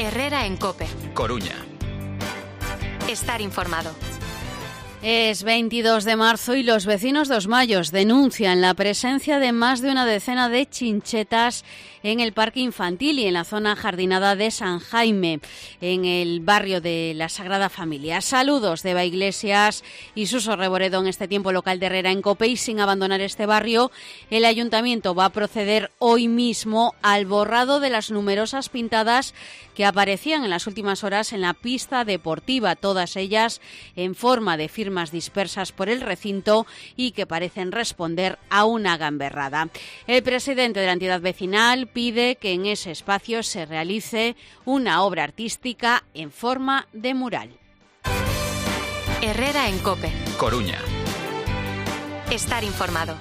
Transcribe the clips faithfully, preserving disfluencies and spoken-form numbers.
Herrera en COPE. Coruña. Estar informado. Es veintidós de marzo y los vecinos de Os Mayos denuncian la presencia de más de una decena de chinchetas en el parque infantil y en la zona jardinada de San Jaime, en el barrio de la Sagrada Familia. Saludos de Eva Iglesias y Suso Reboredo en este tiempo local de Herrera en COPE. Y sin abandonar este barrio, el Ayuntamiento va a proceder hoy mismo al borrado de las numerosas pintadas que aparecían en las últimas horas en la pista deportiva, todas ellas en forma de firmas dispersas por el recinto y que parecen responder a una gamberrada. El presidente de la entidad vecinal pide que en ese espacio se realice una obra artística en forma de mural. Herrera en COPE. Coruña. Estar informado.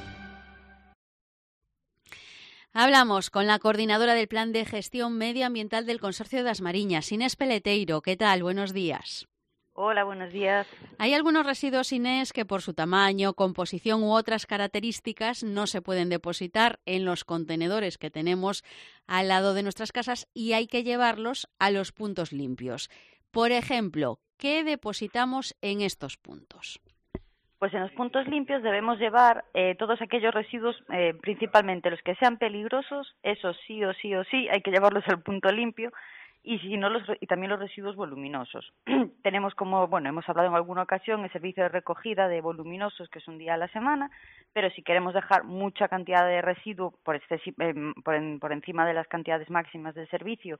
Hablamos con la coordinadora del Plan de Gestión Medioambiental del Consorcio de As Mariñas, Inés Peleteiro. ¿Qué tal? Buenos días. Hola, buenos días. Hay algunos residuos, Inés, que por su tamaño, composición u otras características no se pueden depositar en los contenedores que tenemos al lado de nuestras casas y hay que llevarlos a los puntos limpios. Por ejemplo, ¿qué depositamos en estos puntos? Pues en los puntos limpios debemos llevar eh, todos aquellos residuos, eh, principalmente los que sean peligrosos, esos sí o sí o sí hay que llevarlos al punto limpio. Y si no los y también los residuos voluminosos. Tenemos como, bueno, hemos hablado en alguna ocasión el servicio de recogida de voluminosos, que es un día a la semana, pero si queremos dejar mucha cantidad de residuo por, excesi- eh, por, en, por encima de las cantidades máximas del servicio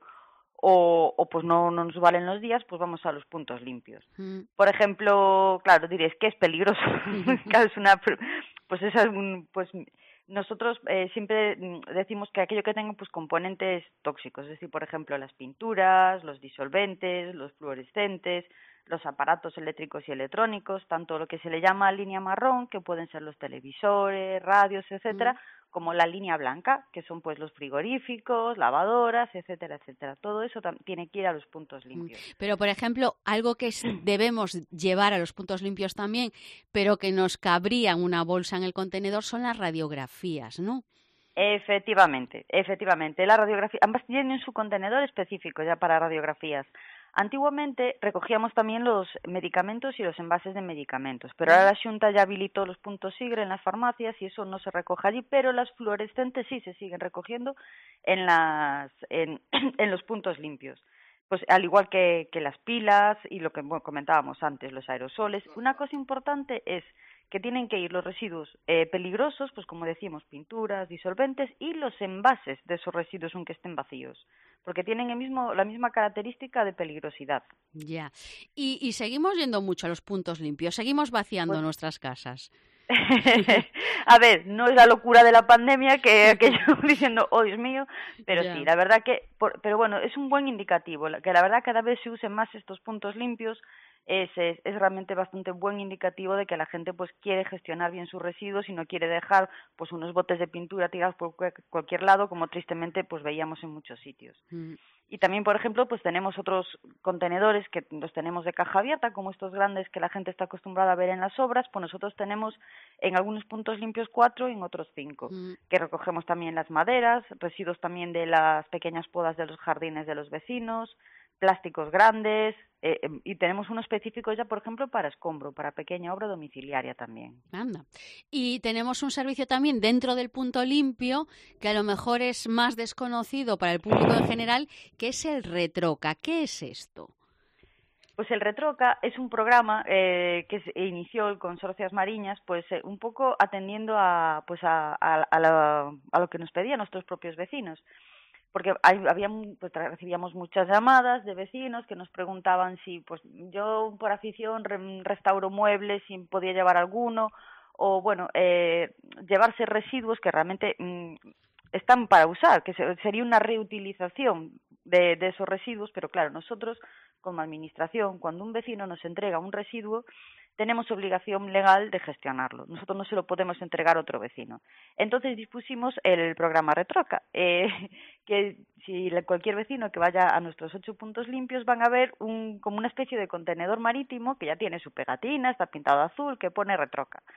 o, o pues no, no nos valen los días, pues vamos a los puntos limpios. Mm. Por ejemplo, claro, diréis que es peligroso. Claro, es una, pues es algún, pues nosotros eh, siempre decimos que aquello que tenga pues componentes tóxicos, es decir, por ejemplo, las pinturas, los disolventes, los fluorescentes, los aparatos eléctricos y electrónicos, tanto lo que se le llama línea marrón, que pueden ser los televisores, radios, etcétera, mm. como la línea blanca, que son pues los frigoríficos, lavadoras, etcétera, etcétera. Todo eso tam- tiene que ir a los puntos limpios. Pero, por ejemplo, algo que debemos llevar a los puntos limpios también, pero que nos cabría en una bolsa en el contenedor, son las radiografías, ¿no? Efectivamente, efectivamente. La radiografía, ambas tienen su contenedor específico ya para radiografías. Antiguamente recogíamos también los medicamentos y los envases de medicamentos, pero ahora la Xunta ya habilitó los puntos SIGRE en las farmacias y eso no se recoge allí, pero las fluorescentes sí se siguen recogiendo en las en, en los puntos limpios. Pues al igual que, que las pilas y lo que bueno, comentábamos antes, los aerosoles. Una cosa importante es que tienen que ir los residuos eh, peligrosos, pues como decíamos, pinturas, disolventes y los envases de esos residuos aunque estén vacíos, porque tienen el mismo, la misma característica de peligrosidad. Ya. Y, y seguimos yendo mucho a los puntos limpios, seguimos vaciando pues, nuestras casas. A ver, no es la locura de la pandemia que aquello diciendo, oh Dios mío, pero yeah. sí, la verdad que, por, pero bueno, es un buen indicativo, que la verdad cada vez se usen más estos puntos limpios. Es, es, es realmente bastante buen indicativo de que la gente pues quiere gestionar bien sus residuos y no quiere dejar pues unos botes de pintura tirados por cualquier lado, como tristemente pues veíamos en muchos sitios. Mm. Y también, por ejemplo, pues tenemos otros contenedores que los tenemos de caja abierta, como estos grandes que la gente está acostumbrada a ver en las obras, pues nosotros tenemos en algunos puntos limpios cuatro y en otros cinco, mm. que recogemos también las maderas, residuos también de las pequeñas podas de los jardines de los vecinos, plásticos grandes, eh, y tenemos uno específico ya, por ejemplo, para escombro, para pequeña obra domiciliaria también. Anda. Y tenemos un servicio también dentro del punto limpio, que a lo mejor es más desconocido para el público en general, que es el Retroca. ¿Qué es esto? Pues el Retroca es un programa eh, que se inició el Consorcio As Mariñas, pues eh, un poco atendiendo a, pues a, a, a, la, a lo que nos pedían nuestros propios vecinos. Porque hay, había, pues, recibíamos muchas llamadas de vecinos que nos preguntaban si pues yo por afición re, restauro muebles, si podía llevar alguno, o bueno, eh, llevarse residuos que realmente mmm, están para usar, que se, sería una reutilización de, de esos residuos, pero claro, nosotros como administración, cuando un vecino nos entrega un residuo, tenemos obligación legal de gestionarlo. Nosotros no se lo podemos entregar a otro vecino. Entonces dispusimos el programa Retroca, eh, que si cualquier vecino que vaya a nuestros ocho puntos limpios van a ver un, como una especie de contenedor marítimo que ya tiene su pegatina, está pintado azul, que pone Retroca,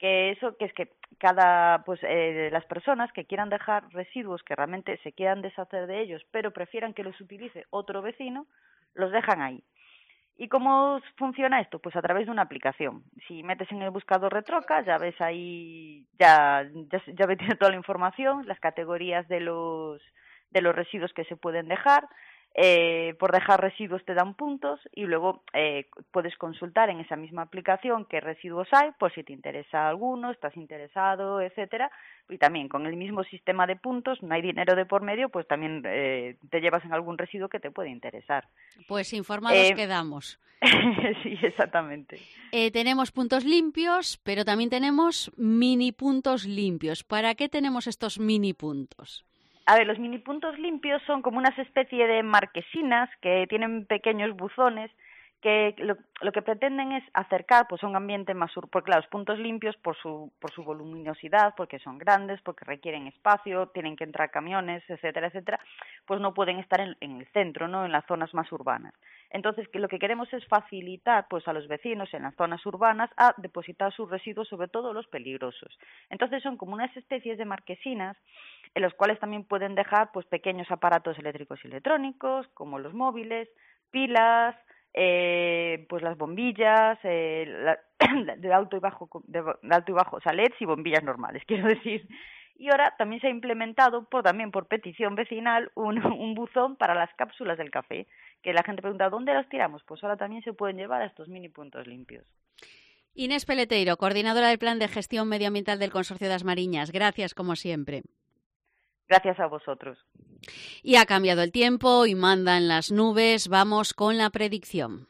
que eso, que es que cada, pues eh, las personas que quieran dejar residuos que realmente se quieran deshacer de ellos, pero prefieran que los utilice otro vecino, los dejan ahí. ¿Y cómo funciona esto? Pues a través de una aplicación. Si metes en el buscador Retroca, ya ves ahí, ya, ya, ya ves toda la información, las categorías de los, de los residuos que se pueden dejar. Eh, por dejar residuos te dan puntos y luego eh, puedes consultar en esa misma aplicación qué residuos hay, por si te interesa alguno, estás interesado, etcétera. Y también con el mismo sistema de puntos, no hay dinero de por medio, pues también eh, te llevas en algún residuo que te puede interesar. Pues informados eh, quedamos. Sí, exactamente. Eh, tenemos puntos limpios, pero también tenemos mini puntos limpios. ¿Para qué tenemos estos mini puntos? A ver, los mini puntos limpios son como unas especie de marquesinas que tienen pequeños buzones que lo, lo que pretenden es acercar pues a un ambiente más urbano, porque claro, los puntos limpios por su por su voluminosidad, porque son grandes, porque requieren espacio, tienen que entrar camiones, etcétera, etcétera, pues no pueden estar en, en el centro, ¿no? En las zonas más urbanas. Entonces, que lo que queremos es facilitar pues a los vecinos en las zonas urbanas a depositar sus residuos, sobre todo los peligrosos. Entonces son como unas especies de marquesinas en los cuales también pueden dejar pues pequeños aparatos eléctricos y electrónicos, como los móviles, pilas, eh, pues las bombillas, eh, la, de alto y bajo, de, de alto y bajo, o sea, L E Ds y bombillas normales, quiero decir. Y ahora también se ha implementado, por, también por petición vecinal, un, un buzón para las cápsulas del café, que la gente pregunta, ¿dónde las tiramos? Pues ahora también se pueden llevar a estos mini puntos limpios. Inés Peleteiro, coordinadora del Plan de Gestión Medioambiental del Consorcio das Mariñas. Gracias, como siempre. Gracias a vosotros. Y ha cambiado el tiempo y mandan las nubes. Vamos con la predicción.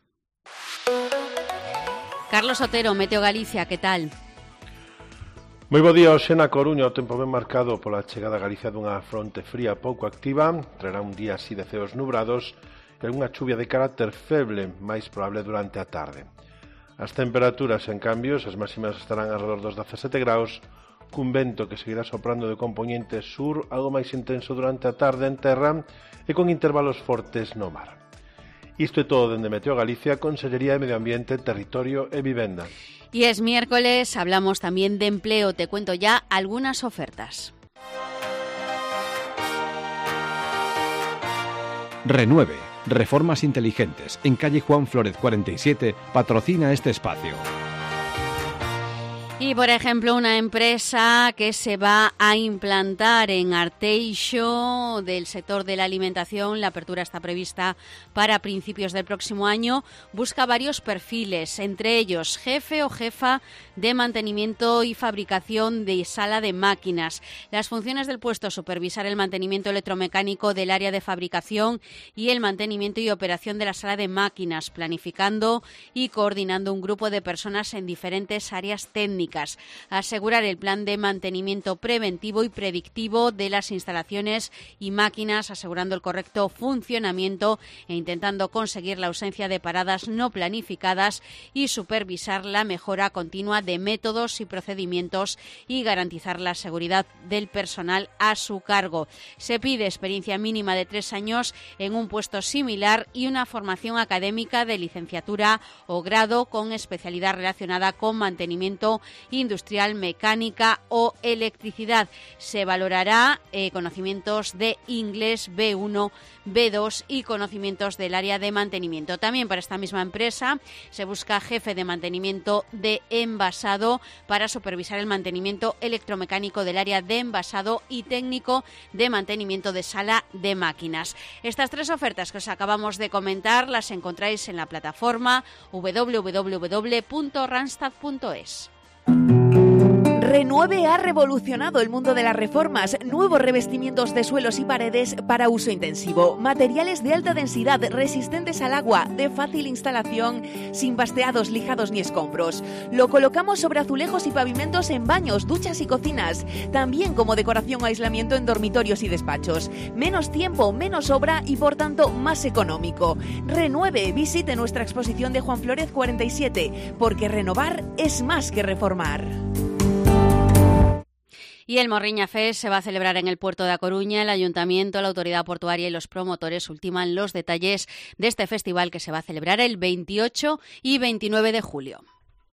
Carlos Otero, Meteo Galicia, ¿qué tal? Moi bo día, hoxe na Coruña o tempo ben marcado pola chegada a Galicia dunha fronte fría pouco activa. Traerá un día así de ceos nubrados e algunha chuvia de carácter feble, máis probable durante a tarde. As temperaturas, en cambio, as máximas estarán alrededor dos dezasete graus, cun vento que seguirá soprando de compoñente sur, algo máis intenso durante a tarde en terra e con intervalos fortes no mar. Isto é todo dende Meteo Galicia, Consellería de Medio Ambiente, Territorio e Vivenda. Y es miércoles, hablamos también de empleo. Te cuento ya algunas ofertas. Renueve, reformas inteligentes, en calle Juan Flórez cuarenta y siete, patrocina este espacio. Y, por ejemplo, una empresa que se va a implantar en Arteixo, del sector de la alimentación, la apertura está prevista para principios del próximo año, busca varios perfiles, entre ellos jefe o jefa de mantenimiento y fabricación de sala de máquinas. Las funciones del puesto: supervisar el mantenimiento electromecánico del área de fabricación y el mantenimiento y operación de la sala de máquinas, planificando y coordinando un grupo de personas en diferentes áreas técnicas. Asegurar el plan de mantenimiento preventivo y predictivo de las instalaciones y máquinas, asegurando el correcto funcionamiento e intentando conseguir la ausencia de paradas no planificadas, y supervisar la mejora continua de métodos y procedimientos y garantizar la seguridad del personal a su cargo. Se pide experiencia mínima de tres años en un puesto similar y una formación académica de licenciatura o grado con especialidad relacionada con mantenimiento industrial, mecánica o electricidad. Se valorará eh, conocimientos de inglés B uno, B dos y conocimientos del área de mantenimiento. También para esta misma empresa se busca jefe de mantenimiento de envasado para supervisar el mantenimiento electromecánico del área de envasado y técnico de mantenimiento de sala de máquinas. Estas tres ofertas que os acabamos de comentar las encontráis en la plataforma doble u doble u doble u punto randstad punto es. Renueve ha revolucionado el mundo de las reformas. Nuevos revestimientos de suelos y paredes para uso intensivo. Materiales de alta densidad, resistentes al agua, de fácil instalación, sin basteados, lijados ni escombros. Lo colocamos sobre azulejos y pavimentos en baños, duchas y cocinas. También como decoración o aislamiento en dormitorios y despachos. Menos tiempo, menos obra y por tanto más económico. Renueve, visite nuestra exposición de Juan Flórez cuarenta y siete, porque renovar es más que reformar. Y el Morriña Fest se va a celebrar en el puerto de A Coruña. El Ayuntamiento, la Autoridad Portuaria y los promotores ultiman los detalles de este festival que se va a celebrar el veintiocho y veintinueve de julio.